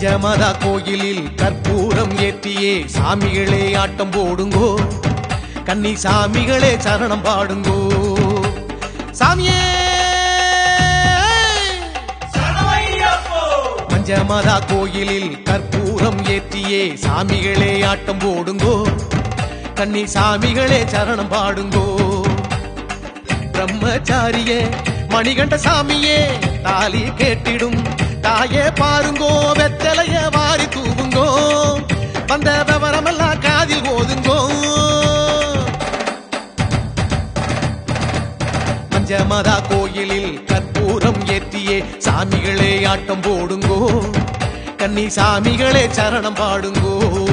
பஞ்சமதா கோயிலில் கற்பூரம் ஏற்றியே சாமிகளே ஆட்டம் போடுங்கோ, கன்னி சாமிகளே சரணம் பாடுங்கோ. சாமியே பஞ்சமதா கோயிலில் கற்பூரம் ஏற்றியே சாமிகளே ஆட்டம் போடுங்கோ, கன்னி சாமிகளே சரணம் பாடுங்கோ. பிரம்மச்சாரியே மணிகண்ட சாமியே தாலி கேட்டிடும் தாயே பாருங்கோ, வெத்தலைய வாரி தூவுங்கோ, வந்த விவரமெல்லாம் காதில் ஓதுங்கோ. பஞ்சமதா கோயிலில் கற்பூரம் ஏற்றியே சாமிகளே ஆட்டம் போடுங்கோ, கன்னி சாமிகளே சரணம் பாடுங்கோ.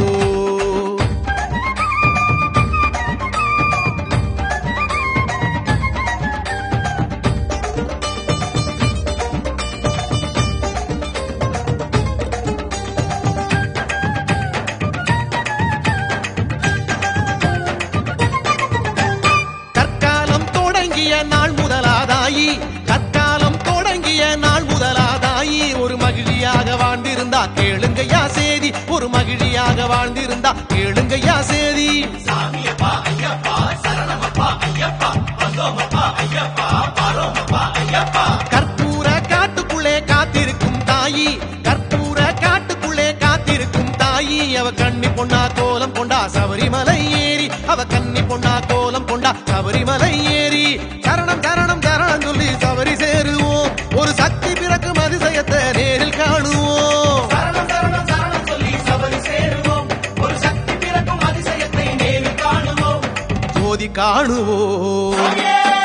நாள் முதலாதாயி கற்காலம் தொடங்கிய நாள் முதலாதாயி, ஒரு மகிழியாக வாழ்ந்திருந்தா கேளுங்கையா சேதி, ஒரு மகிழியாக வாழ்ந்திருந்தா கேளுங்கையா சேதி. சாமியப்பா ஐயப்பா சரணமப்பா ஐயப்பா வந்தோமப்பா ஐயப்பா பாரோமப்பா ஐயப்பா. கற்பூர காட்டுக்குள்ளே காத்திருக்கும் தாயி, கற்பூர காட்டுக்குள்ளே காத்திருக்கும் தாயி, அவ கண்ணி பொண்ணா கோலம் கொண்டா சபரிமலை ஏறி, அவ கண்ணி பொண்ணா கோலம் கொண்டா சபரிமலை ஏறி. சரணம் சரணம் சரணம் சொல்லி சபரி சேருவோம், ஒரு சக்தி பிறக்கும் அதிசயத்தை நேரில் காணுவோம். சரணம் சரணம் சரணம் சொல்லி சபரி சேருவோம், ஒரு சக்தி பிறக்கும் அதிசயத்தை நேரில் காணுவோம், ஜோதி காணுவோம்.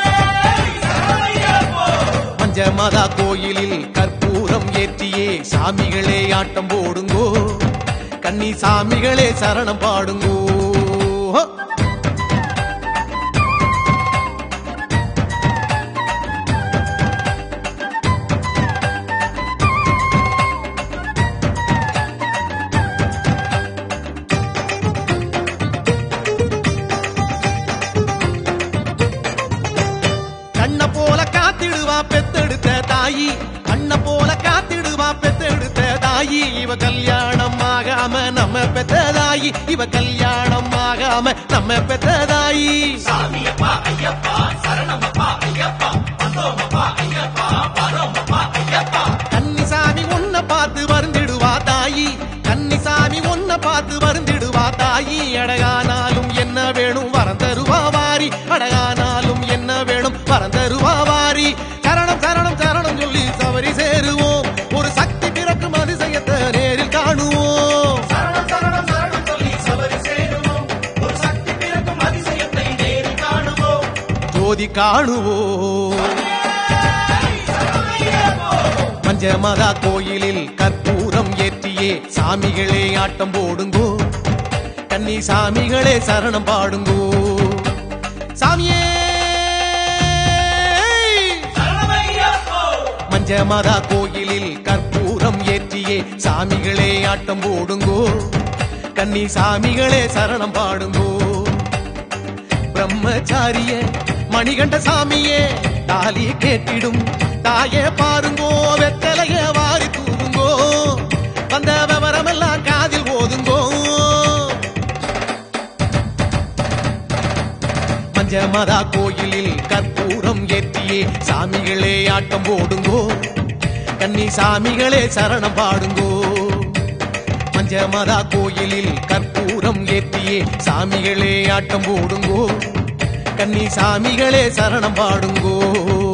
பஞ்சமதா கோயிலில் கற்பூரம் ஏற்றியே சாமிகளே ஆட்டம் போடுங்கோ, கன்னி சாமிகளே சரணம் பாடுங்கோ. கண்ண போல காத்திடுவா பெத்தெடுத்த தாயி, கண்ண போல காத்திடுவா பெத்தெடுத்த தாயி, இவ கல்யாணம் ஆகாம நம்ம பெத்ததாயி, இவ கல்யாணம் ஆகாம நம்ம பெத்ததாயி. சாமியப்பா ஐயப்பா சரணமப்பா ஐயப்பா வந்தோமப்பா ஐயப்பா பாரோமப்பா ஐயப்பா. கன்னிசாமி உன்னை பார்த்து வருந்திடுவா தாயி, கன்னிசாமி உன்னை பார்த்து வருந்திடுவா தாயி, அடகானாலும் என்ன வேணும் வரம் தருவா வாரி, அடகானாலும் என்ன வேணும் வரம் தருவா வாரி. சரணம் சரணம் சரணம் சொல்லி சபரி சேருவோம், ஒரு சக்தி பிறக்கும் அதிசயத்தை நேரில் காணுவோம். சரணம் சரணம் சரணம் சொல்லி சபரி சேருவோம், ஒரு சக்தி பிறக்கும் அதிசயத்தை நேரில் காணுவோம், ஜோதி காணுவோம். பஞ்சமதா கோயிலில் கற்பூரம் ஏற்றியே சாமிகளே ஆட்டம் போடுங்கோ, கன்னி சாமிகளே சரணம் பாடுங்கோ. சாமியே பஞ்சமதா கோயிலில் கற்பூரம் ஏற்றியே சாமிகளே ஆட்டம் போடுங்கோ, கன்னி சாமிகளே சரணம் பாடுங்கோ. பிரம்மச்சாரியே மணிகண்ட சாமியே தாலி கேட்டிடும் தாயே பாருங்கோ, வெத்தலைய வாரி தூவுங்கோ, வந்த விவரமெல்லாம் காதில் ஓதுங்கோ. பஞ்சமதா கோயிலில் கற்பூரம் ஏற்றியே சாமிகளே ஆட்டம் போடுங்கோ, கன்னி சாமிகளே சரணம் பாடுங்கோ. பஞ்சமதா கோயிலில் கற்பூரம் ஏற்றியே சாமிகளே ஆட்டம் போடுங்கோ, கன்னி சாமிகளே சரணம் பாடுங்கோ.